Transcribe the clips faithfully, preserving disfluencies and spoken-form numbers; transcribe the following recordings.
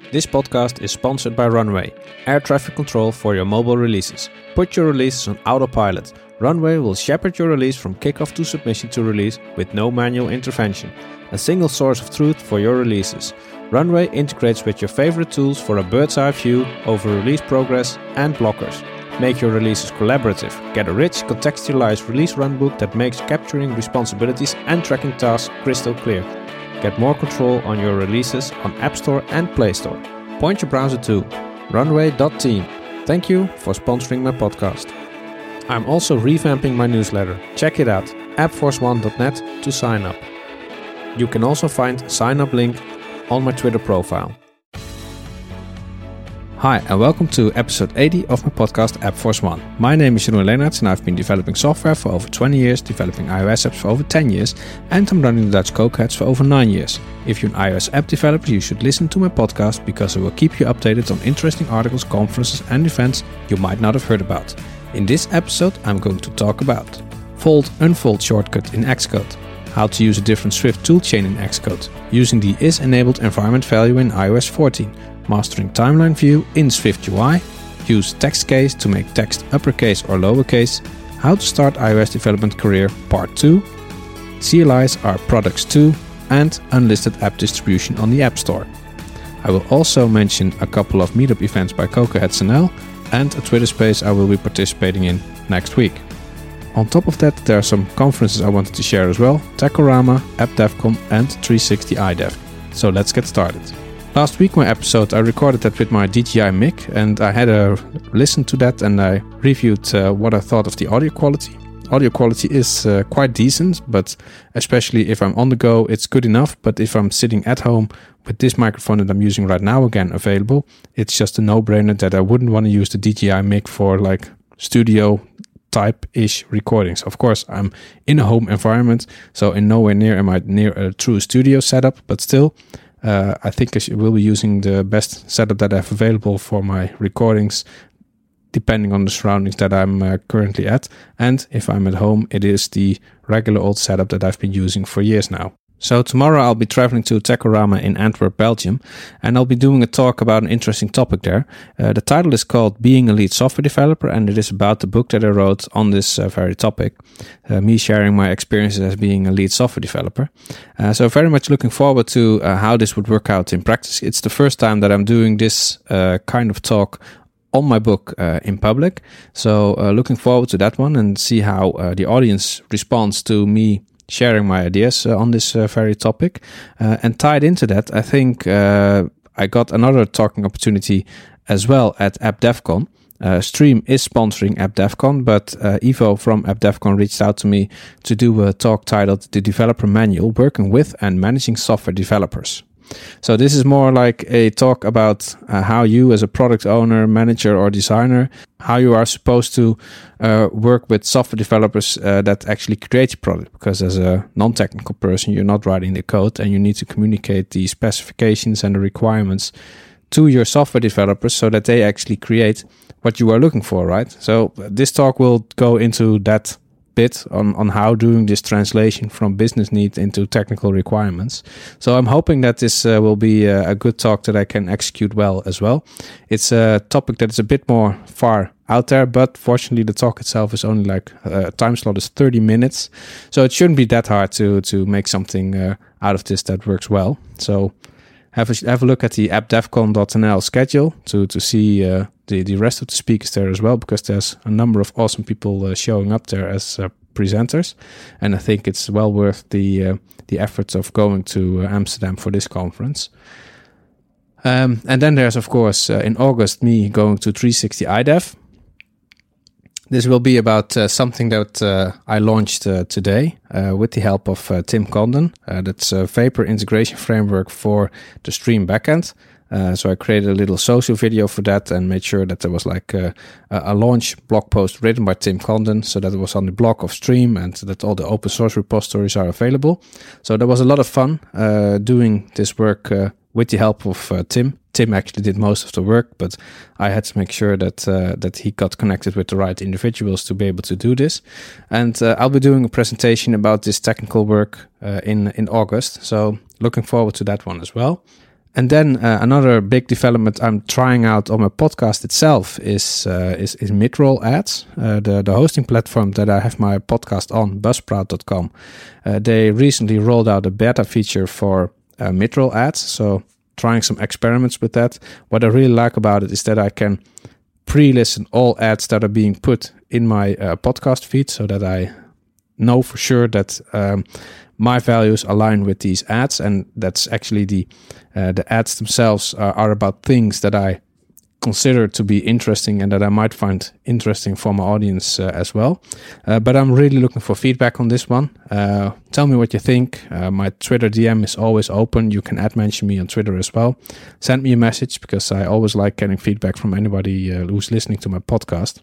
This podcast is sponsored by Runway, air traffic control for your mobile releases. Put your releases on autopilot. Runway will shepherd your release from kickoff to submission to release with no manual intervention. A single source of truth for your releases. Runway integrates with your favorite tools for a bird's eye view over release progress and blockers. Make your releases collaborative. Get a rich, contextualized release runbook that makes capturing responsibilities and tracking tasks crystal clear. Get more control on your releases on App Store and Play Store. Point your browser to runway dot team. Thank you for sponsoring my podcast. I'm also revamping my newsletter. Check it out, app force one dot net to sign up. You can also find a sign up link on my Twitter profile. Hi and welcome to episode eighty of my podcast App Force One. My name is Jeroen Leenaerts and I've been developing software for over twenty years, developing iOS apps for over ten years, and I'm running the Dutch Cokeheads for over nine years. If you're an iOS app developer, you should listen to my podcast because it will keep you updated on interesting articles, conferences and events you might not have heard about. In this episode, I'm going to talk about fold unfold shortcut in Xcode, how to use a different Swift toolchain in Xcode, using the is-enabled environment value in i O S fourteen, mastering timeline view in SwiftUI, use text case to make text uppercase or lowercase, how to start iOS development career part two, C L Is are products too, and unlisted app distribution on the App Store. I will also mention a couple of meetup events by Cokeheads N L and a Twitter space I will be participating in next week. On top of that, there are some conferences I wanted to share as well, Techorama, AppDevCon and three sixty i Dev. So let's get started. Last week my episode I recorded that with my D J I mic and I had a listen to that and I reviewed uh, what I thought of the audio quality. Audio quality is uh, quite decent, but especially if I'm on the go it's good enough, but if I'm sitting at home with this microphone that I'm using right now again available, it's just a no-brainer that I wouldn't want to use the D J I mic for like studio type-ish recordings. Of course, I'm in a home environment, so in nowhere near am I near a true studio setup, but still, uh, I think I will be using the best setup that I have available for my recordings, depending on the surroundings that I'm uh, currently at. And if I'm at home, it is the regular old setup that I've been using for years now. So tomorrow I'll be traveling to Techorama in Antwerp, Belgium, and I'll be doing a talk about an interesting topic there. Uh, the title is called Being a Lead Software Developer, and it is about the book that I wrote on this uh, very topic, uh, me sharing my experiences as being a lead software developer. Uh, so very much looking forward to uh, how this would work out in practice. It's the first time that I'm doing this uh, kind of talk on my book uh, in public. So uh, looking forward to that one and see how uh, the audience responds to me sharing my ideas uh, on this uh, very topic. Uh, and tied into that, I think uh, I got another talking opportunity as well at AppDevCon. Uh, Stream is sponsoring AppDevCon, but uh, Ivo from AppDevCon reached out to me to do a talk titled The Developer Manual, Working with and Managing Software Developers. So this is more like a talk about uh, how you as a product owner, manager or designer, how you are supposed to uh, work with software developers uh, that actually create your product. Because as a non-technical person, you're not writing the code and you need to communicate the specifications and the requirements to your software developers so that they actually create what you are looking for, right? So this talk will go into that bit on, on how doing this translation from business need into technical requirements. So I'm hoping that this uh, will be a, a good talk that I can execute well as well. It's a topic that is a bit more far out there, but fortunately the talk itself is only like a uh, time slot is thirty minutes. So it shouldn't be that hard to, to make something uh, out of this that works well. So have a, have a look at the app devcon dot n l schedule to, to see uh, the, the rest of the speakers there as well, because there's a number of awesome people uh, showing up there as uh, presenters. And I think it's well worth the uh, the efforts of going to uh, Amsterdam for this conference. Um, and then there's, of course, uh, in August, me going to three sixty i Dev. This will be about uh, something that uh, I launched uh, today uh, with the help of uh, Tim Condon. Uh, that's a Vapor integration framework for the Stream backend. Uh, so I created a little social video for that and made sure that there was like a, a launch blog post written by Tim Condon, so that it was on the blog of Stream and that all the open source repositories are available. So there was a lot of fun uh, doing this work uh, with the help of uh, Tim. Tim actually did most of the work, but I had to make sure that uh, that he got connected with the right individuals to be able to do this. And uh, I'll be doing a presentation about this technical work uh, in in August. So looking forward to that one as well. And then uh, another big development I'm trying out on my podcast itself is uh, is, is Midroll Ads, uh, the, the hosting platform that I have my podcast on, buzzsprout dot com. Uh, they recently rolled out a beta feature for uh, Midroll Ads, so trying some experiments with that. What I really like about it is that I can pre-listen all ads that are being put in my uh, podcast feed, so that I know for sure that um, my values align with these ads, and that's actually the uh, the ads themselves are, are about things that I consider to be interesting and that I might find interesting for my audience uh, as well. Uh, but I'm really looking for feedback on this one. Uh, tell me what you think. Uh, my Twitter D M is always open. You can add mention me on Twitter as well. Send me a message, because I always like getting feedback from anybody uh, who's listening to my podcast.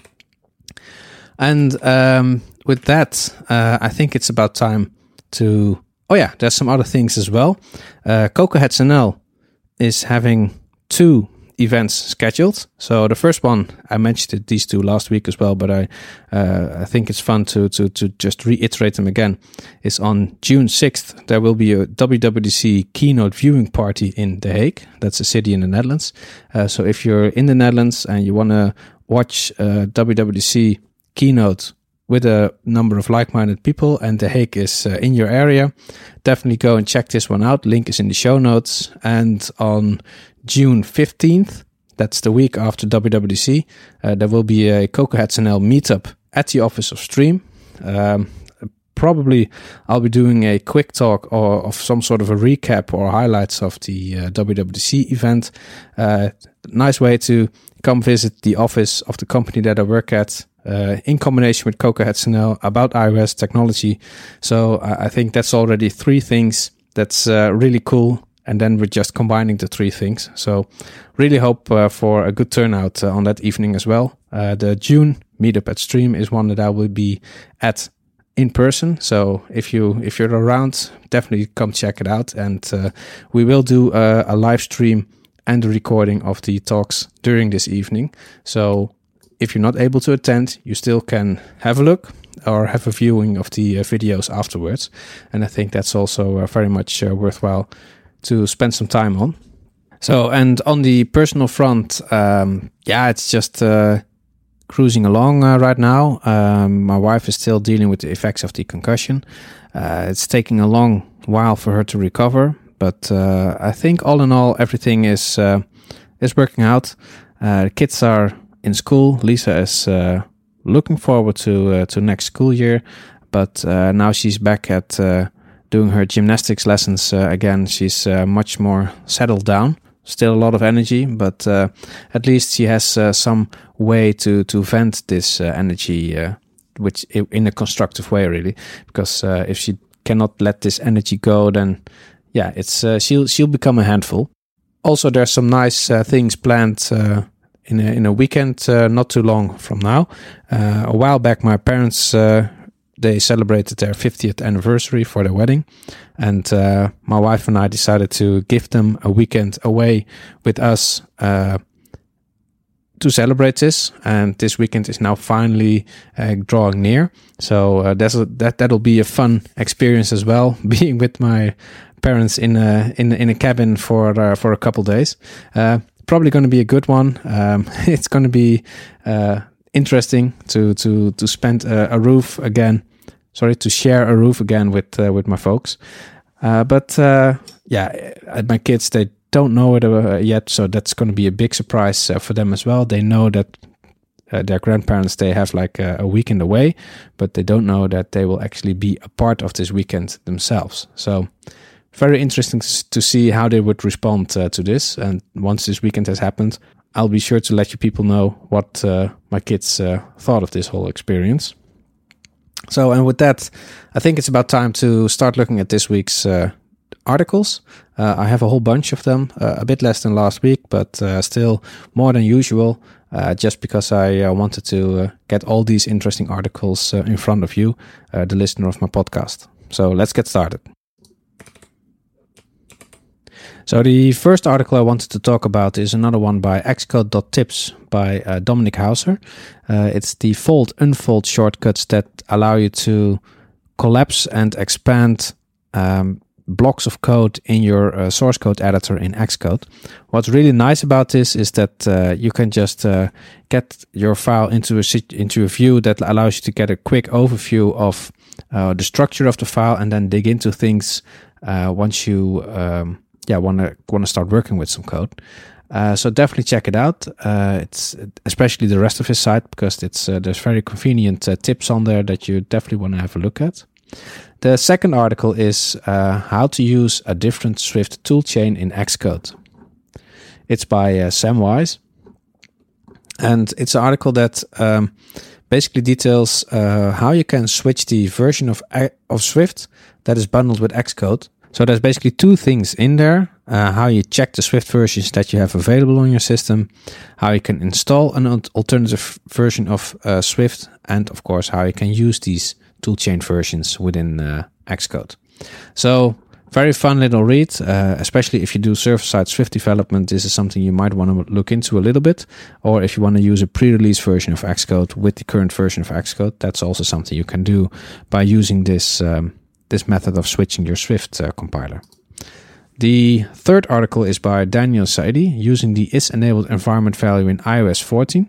And um, with that, uh, I think it's about time to... Oh yeah, there's some other things as well. Uh, Cocoheads N L is having two events scheduled. So the first one, I mentioned it, these two last week as well, but I uh, I think it's fun to, to to just reiterate them again, is on June sixth. There will be a W W D C keynote viewing party in The Hague. That's a city in the Netherlands. Uh, so if you're in the Netherlands and you want to watch a W W D C keynote with a number of like-minded people, and The Hague is uh, in your area, definitely go and check this one out. Link is in the show notes. And on June fifteenth, that's the week after W W D C, uh, there will be a Cocoheads N L meetup at the office of Stream. Um, probably I'll be doing a quick talk or of some sort of a recap or highlights of the uh, W W D C event. Uh, nice way to come visit the office of the company that I work at, uh, in combination with Cocoheads N L, about iOS technology. So uh, I think that's already three things that's uh, really cool. And then we're just combining the three things. So really hope uh, for a good turnout uh, on that evening as well. Uh, the June meetup at Stream is one that I will be at in person. So if you if you're around, definitely come check it out. And uh, we will do a, a live stream and a recording of the talks during this evening. So if you're not able to attend, you still can have a look or have a viewing of the uh, videos afterwards. And I think that's also uh, very much uh, worthwhile to spend some time on. So, and on the personal front, um, yeah, it's just uh, cruising along uh, right now. Um, my wife is still dealing with the effects of the concussion. Uh, it's taking a long while for her to recover, but uh, I think all in all, everything is uh, is working out. Uh, the kids are in school. Lisa is uh, looking forward to uh, to next school year, but uh, now she's back at Uh, doing her gymnastics lessons uh, again. She's uh, much more settled down. Still a lot of energy, but uh, at least she has uh, some way to to vent this uh, energy, uh, which in a constructive way, really. Because uh, if she cannot let this energy go, then yeah, it's uh, she'll she'll become a handful. Also, there's some nice uh, things planned uh, in a, in a weekend uh, not too long from now. Uh, a while back, my parents. Uh, They celebrated their fiftieth anniversary for their wedding, and uh, my wife and I decided to give them a weekend away with us uh, to celebrate this. And this weekend is now finally uh, drawing near, so uh, that's a, that that'll be a fun experience as well, being with my parents in a in in a cabin for uh, for a couple days. Uh, probably going to be a good one. Um, it's going to be Uh, interesting to to to spend a, a roof again. Sorry, to share a roof again with uh, with my folks. Uh, but uh, yeah, my kids, they don't know it uh, yet, so that's going to be a big surprise uh, for them as well. They know that uh, their grandparents, they have like a, a weekend away, but they don't know that they will actually be a part of this weekend themselves. So very interesting to see how they would respond uh, to this. And once this weekend has happened, I'll be sure to let you people know what uh, my kids uh, thought of this whole experience. So, and with that, I think it's about time to start looking at this week's uh, articles. Uh, I have a whole bunch of them, uh, a bit less than last week, but uh, still more than usual, uh, just because I uh, wanted to uh, get all these interesting articles uh, in front of you, uh, the listener of my podcast. So let's get started. So the first article I wanted to talk about is another one by xcode dot tips by uh, Dominic Hauser. Uh, it's the fold unfold shortcuts that allow you to collapse and expand um, blocks of code in your uh, source code editor in Xcode. What's really nice about this is that uh, you can just uh, get your file into a into a view that allows you to get a quick overview of uh, the structure of the file, and then dig into things uh, once you um, yeah want to want to start working with some code. Uh, so definitely check it out. Uh, it's especially the rest of his site, because it's uh, there's very convenient uh, tips on there that you definitely want to have a look at. The second article is uh, how to use a different Swift toolchain in Xcode. It's by uh, Sam Wise, and it's an article that um, basically details uh, how you can switch the version of of Swift that is bundled with Xcode. So there's basically two things in there: uh, how you check the Swift versions that you have available on your system, how you can install an alternative version of uh, Swift, and of course how you can use these toolchain versions within uh, Xcode. So very fun little read, uh, especially if you do server-side Swift development. This is something you might want to look into a little bit, or if you want to use a pre-release version of Xcode with the current version of Xcode, that's also something you can do by using this um, this method of switching your Swift uh, compiler. The third article is by Daniel Saidi, using the is-enabled environment value in i O S fourteen.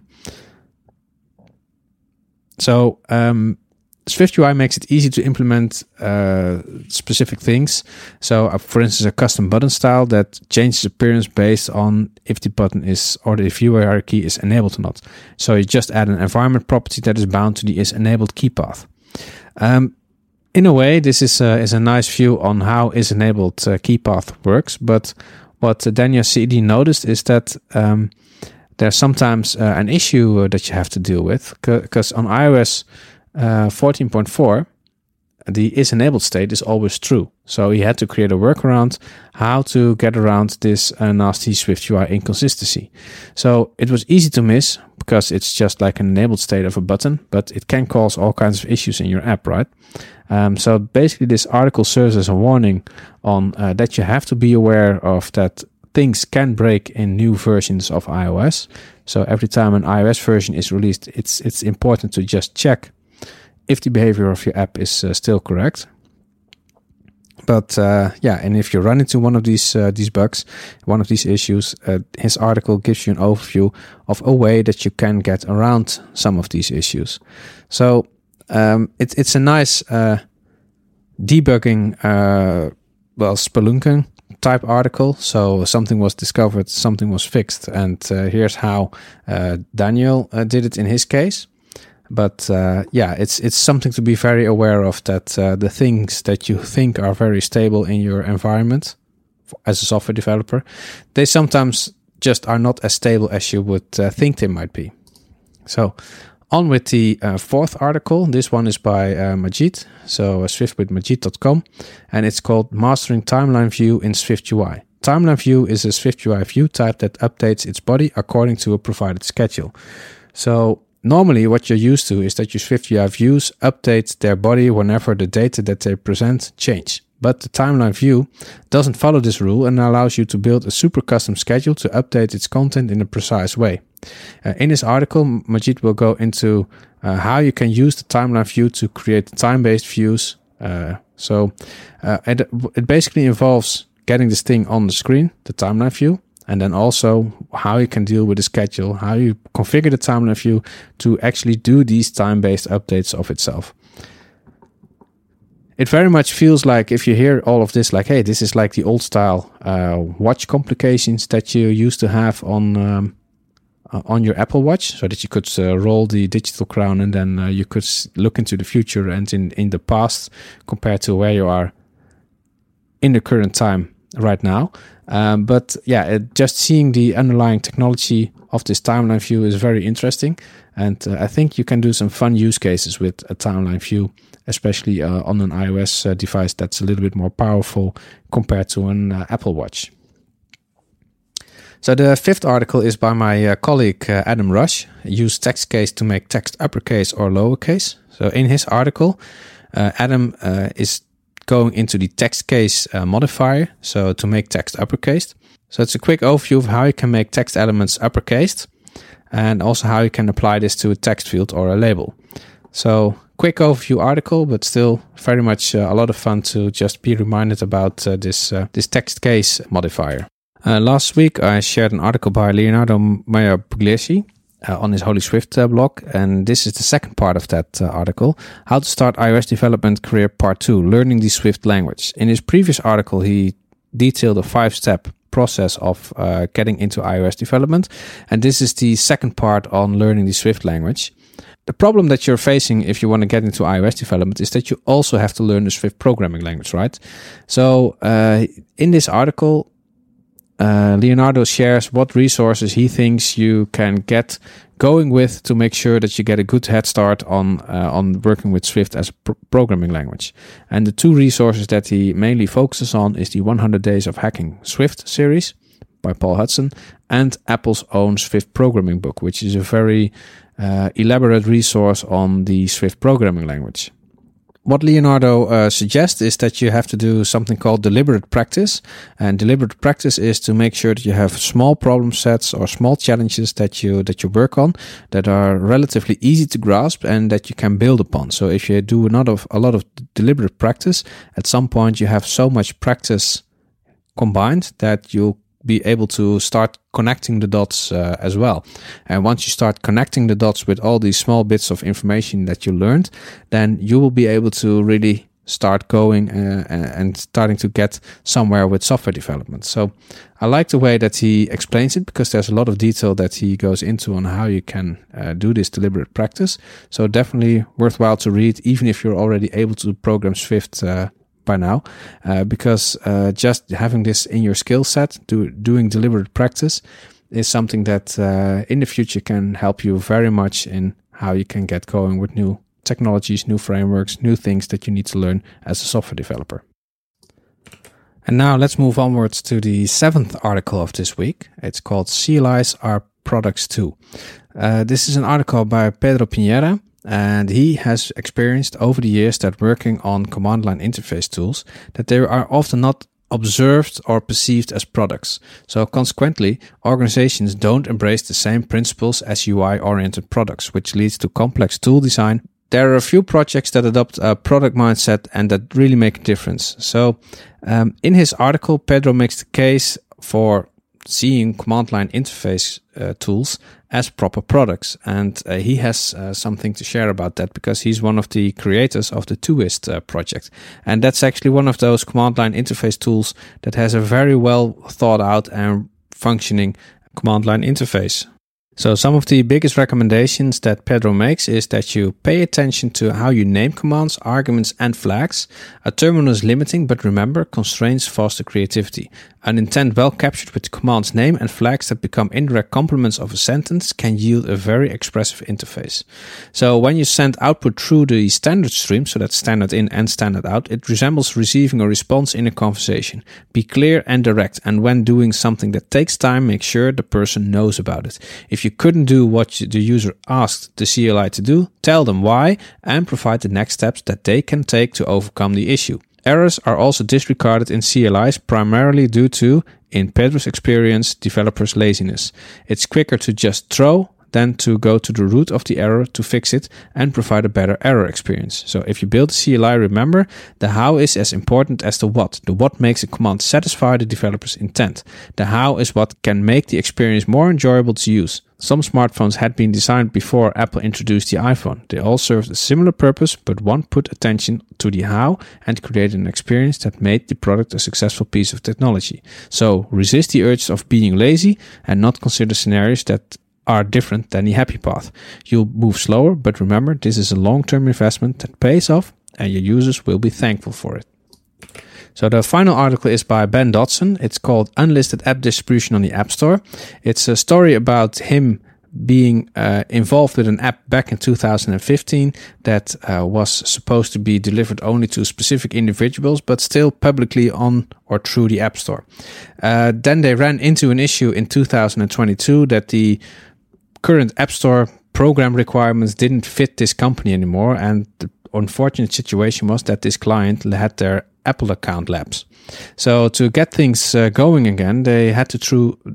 So um, SwiftUI makes it easy to implement uh, specific things. So, uh, for instance, a custom button style that changes appearance based on if the button is or the view hierarchy is enabled or not. So you just add an environment property that is bound to the is-enabled key path. Um, in a way, this is a, is a nice view on how is-enabled uh, key path works. But what uh, Daniel C D noticed is that um, there's sometimes uh, an issue uh, that you have to deal with, because on iOS Uh, fourteen point four, the is-enabled state is always true. So he had to create a workaround how to get around this uh, nasty SwiftUI inconsistency. So it was easy to miss, because it's just like an enabled state of a button, but it can cause all kinds of issues in your app, right? Um, so basically this article serves as a warning on uh, that you have to be aware of that things can break in new versions of iOS. So every time an iOS version is released, it's it's important to just check if the behavior of your app is uh, still correct. But uh, yeah, and if you run into one of these uh, these bugs, one of these issues, uh, his article gives you an overview of a way that you can get around some of these issues. So um, it, it's a nice uh, debugging, uh, well, spelunking type article. So something was discovered, something was fixed, and uh, here's how uh, Daniel uh, did it in his case. But uh, yeah, it's it's something to be very aware of, that uh, the things that you think are very stable in your environment as a software developer, they sometimes just are not as stable as you would uh, think they might be. So on with the uh, fourth article. This one is by uh, Majid, so uh, swift with majid dot com, and it's called Mastering Timeline View in SwiftUI. Timeline View is a SwiftUI view type that updates its body according to a provided schedule. So normally, what you're used to is that your SwiftUI views update their body whenever the data that they present change. But the timeline view doesn't follow this rule and allows you to build a super custom schedule to update its content in a precise way. Uh, in this article, Majid will go into uh, how you can use the timeline view to create time-based views. Uh, so uh, it, it basically involves getting this thing on the screen, the timeline view, and then also how you can deal with the schedule, how you configure the timeline view to actually do these time-based updates of itself. It very much feels like, if you hear all of this, like, hey, this is like the old style uh, watch complications that you used to have on um, uh, on your Apple Watch, so that you could uh, roll the digital crown and then uh, you could look into the future and in, in the past compared to where you are in the current time right now. Um, but yeah, it, just seeing the underlying technology of this timeline view is very interesting. And uh, I think you can do some fun use cases with a timeline view, especially uh, on an iOS uh, device that's a little bit more powerful compared to an uh, Apple Watch. So the fifth article is by my uh, colleague uh, Adam Rush. Use text case to make text uppercase or lowercase. So in his article, uh, Adam uh, is going into the text case uh, modifier, so to make text uppercased. So it's a quick overview of how you can make text elements uppercased, and also how you can apply this to a text field or a label. So quick overview article, but still very much uh, a lot of fun to just be reminded about uh, this uh, this text case modifier. Uh, last week I shared an article by Leonardo Mayer-Pugliese uh, on his Holy Swift uh, blog, and this is the second part of that uh, article, How to Start iOS Development Career Part two, Learning the Swift Language. In his previous article he detailed a five-step process of uh, getting into iOS development, and this is the second part on learning the Swift language. The problem that you're facing if you want to get into iOS development is that you also have to learn the Swift programming language, right? So uh, in this article, uh, Leonardo shares what resources he thinks you can get going with to make sure that you get a good head start on uh, on working with Swift as a pr- programming language. And the two resources that he mainly focuses on is the one hundred Days of Hacking Swift series by Paul Hudson and Apple's own Swift programming book, which is a very uh, elaborate resource on the Swift programming language. What Leonardo uh, suggests is that you have to do something called deliberate practice. And deliberate practice is to make sure that you have small problem sets or small challenges that you that you work on that are relatively easy to grasp and that you can build upon. So if you do a lot of, a lot of deliberate practice, at some point you have so much practice combined that you'll be able to start connecting the dots uh, as well. And once you start connecting the dots with all these small bits of information that you learned, then you will be able to really start going uh, and starting to get somewhere with software development. So I like the way that he explains it, because there's a lot of detail that he goes into on how you can uh, do this deliberate practice. So definitely worthwhile to read, even if you're already able to program Swift uh, by now, uh, because uh, just having this in your skill set, do, doing deliberate practice, is something that uh, in the future can help you very much in how you can get going with new technologies, new frameworks, new things that you need to learn as a software developer. And now let's move onwards to the seventh article of this week. It's called C L Is Are Products Too. Uh, this is an article by Pedro Pinheira, and he has experienced over the years that working on command line interface tools, that they are often not observed or perceived as products. So consequently, organizations don't embrace the same principles as U I-oriented products, which leads to complex tool design. There are a few projects that adopt a product mindset and that really make a difference. So um, in his article, Pedro makes the case for seeing command line interface uh, tools as proper products, and uh, he has uh, something to share about that, because he's one of the creators of the Toist uh, project, and that's actually one of those command line interface tools that has a very well thought out and functioning command line interface. So some of the biggest recommendations that Pedro makes is that you pay attention to how you name commands, arguments, and flags. A terminal is limiting, but remember, constraints foster creativity. An intent well captured with the command's name and flags that become indirect complements of a sentence can yield a very expressive interface. So when you send output through the standard stream, so that's standard in and standard out, it resembles receiving a response in a conversation. Be clear and direct, and when doing something that takes time, make sure the person knows about it. If you couldn't do what the user asked the C L I to do, tell them why and provide the next steps that they can take to overcome the issue. Errors are also disregarded in C L Is primarily due to, in Pedro's experience, developers' laziness. It's quicker to just throw than to go to the root of the error to fix it and provide a better error experience. So if you build a C L I, remember, the how is as important as the what. The what makes a command satisfy the developer's intent. The how is what can make the experience more enjoyable to use. Some smartphones had been designed before Apple introduced the iPhone. They all served a similar purpose, but one put attention to the how and created an experience that made the product a successful piece of technology. So resist the urge of being lazy and not consider scenarios that are different than the happy path. You'll move slower, but remember, this is a long-term investment that pays off and your users will be thankful for it. So the final article is by Ben Dodson. It's called Unlisted App Distribution on the App Store. It's a story about him being uh, involved with an app back in two thousand fifteen that uh, was supposed to be delivered only to specific individuals, but still publicly on or through the App Store. Uh, then they ran into an issue in two thousand twenty-two that the current App Store program requirements didn't fit this company anymore, and the unfortunate situation was that this client had their Apple account lapse. So to get things uh, going again, they had to through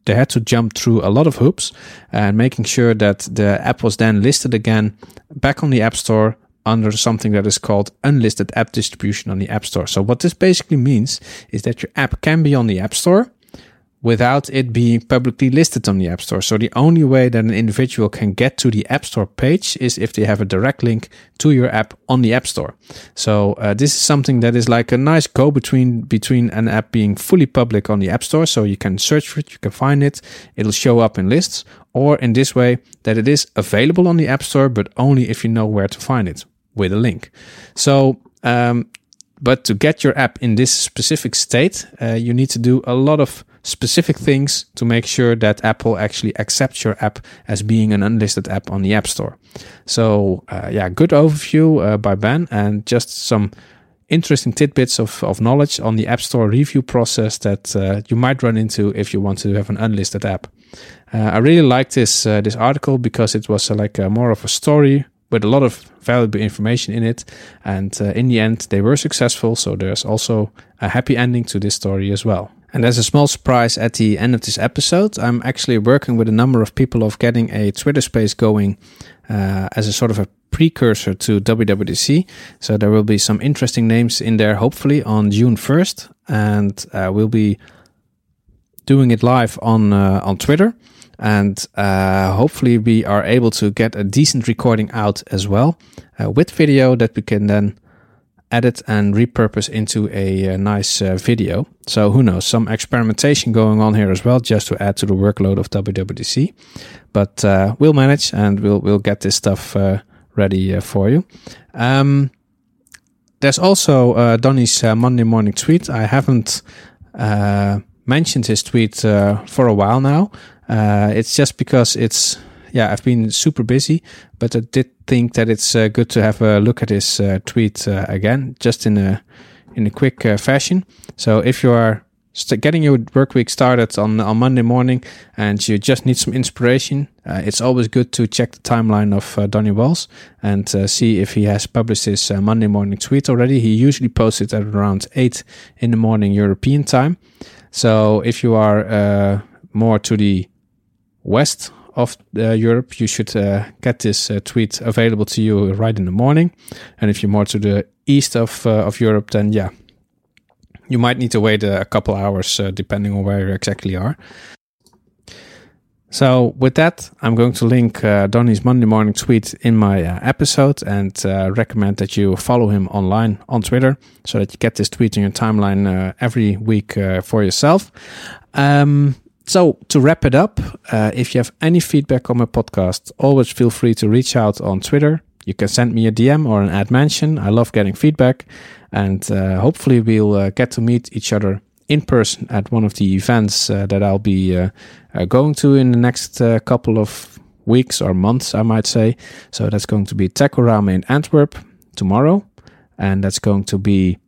they had to jump through a lot of hoops and making sure that the app was then listed again back on the App Store under something that is called unlisted app distribution on the App Store. So what this basically means is that your app can be on the App Store without it being publicly listed on the App Store. So the only way that an individual can get to the App Store page is if they have a direct link to your app on the App Store. So uh, this is something that is like a nice go-between between an app being fully public on the App Store, so you can search for it, you can find it, it'll show up in lists, or in this way that it is available on the App Store, but only if you know where to find it with a link. So, um, but to get your app in this specific state, uh, you need to do a lot of specific things to make sure that Apple actually accepts your app as being an unlisted app on the App Store. So, uh, yeah, good overview uh, by Ben, and just some interesting tidbits of, of knowledge on the App Store review process that uh, you might run into if you want to have an unlisted app. Uh, I really liked this uh, this article because it was uh, like a, more of a story with a lot of valuable information in it, and uh, in the end they were successful, so there's also a happy ending to this story as well. And as a small surprise at the end of this episode, I'm actually working with a number of people of getting a Twitter space going uh, as a sort of a precursor to W W D C. So there will be some interesting names in there, hopefully on June first, and uh, we'll be doing it live on uh, on Twitter. And uh, hopefully we are able to get a decent recording out as well uh, with video that we can then edit and repurpose into a, a nice uh, video. So who knows, some experimentation going on here as well, just to add to the workload of W W D C. But uh, we'll manage, and we'll we'll get this stuff uh, ready uh, for you. Um, there's also uh, Donnie's uh, Monday morning tweet. I haven't uh, mentioned his tweet uh, for a while now. Uh, it's just because it's, yeah, I've been super busy, but I did think that it's uh, good to have a look at his uh, tweet uh, again, just in a in a quick uh, fashion. So if you are st- getting your work week started on on Monday morning and you just need some inspiration, uh, it's always good to check the timeline of uh, Donnie Walls and uh, see if he has published his uh, Monday morning tweet already. He usually posts it at around eight in the morning European time. So if you are uh, more to the west of uh, Europe, you should uh, get this uh, tweet available to you right in the morning. And if you're more to the east of uh, of Europe, then yeah, you might need to wait a couple hours uh, depending on where you exactly are. So with that, I'm going to link uh, Donnie's Monday morning tweet in my uh, episode, and uh, recommend that you follow him online on Twitter so that you get this tweet in your timeline uh, every week uh, for yourself. Um, So to wrap it up, uh, if you have any feedback on my podcast, always feel free to reach out on Twitter. You can send me a D M or an ad mention. I love getting feedback, and uh, hopefully we'll uh, get to meet each other in person at one of the events uh, that I'll be uh, uh, going to in the next uh, couple of weeks or months, I might say. So that's going to be Techorama in Antwerp tomorrow, and that's going to be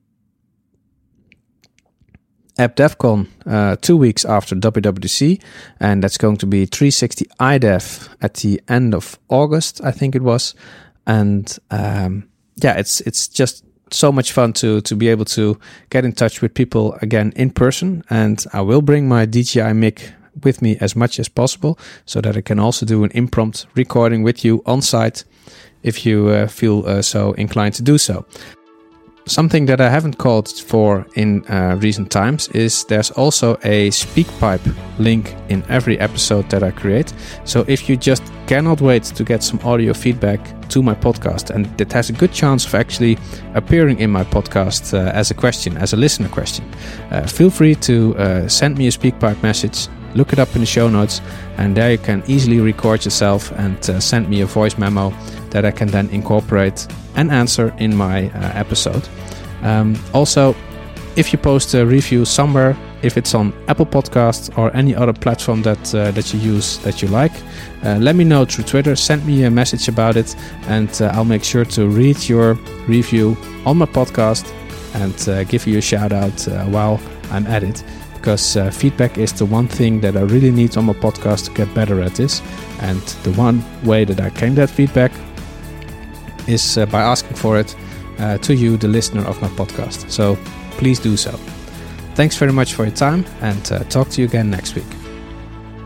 AppDevCon uh, two weeks after W W D C, and that's going to be three sixty I D E F at the end of August, I think it was. And um, yeah, it's it's just so much fun to to be able to get in touch with people again in person. And I will bring my D J I mic with me as much as possible, so that I can also do an impromptu recording with you on site if you uh, feel uh, so inclined to do so. Something that I haven't called for in uh, recent times is there's also a SpeakPipe link in every episode that I create. So if you just cannot wait to get some audio feedback to my podcast, and that has a good chance of actually appearing in my podcast uh, as a question, as a listener question, uh, feel free to uh, send me a SpeakPipe message. Look it up in the show notes, and there you can easily record yourself and uh, send me a voice memo that I can then incorporate and answer in my uh, episode. Um, also, if you post a review somewhere, if it's on Apple Podcasts or any other platform that uh, that you use that you like, uh, let me know through Twitter. Send me a message about it, and uh, I'll make sure to read your review on my podcast and uh, give you a shout out uh, while I'm at it. Because uh, feedback is the one thing that I really need on my podcast to get better at this. And the one way that I can get feedback is uh, by asking for it uh, to you, the listener of my podcast. So please do so. Thanks very much for your time, and uh, talk to you again next week.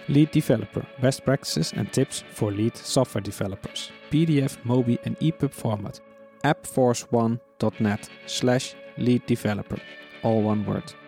Lead Developer, Best Practices and Tips for Lead Software Developers. P D F, Mobi and E P U B format. appforce one dot net slash lead developer. All one word.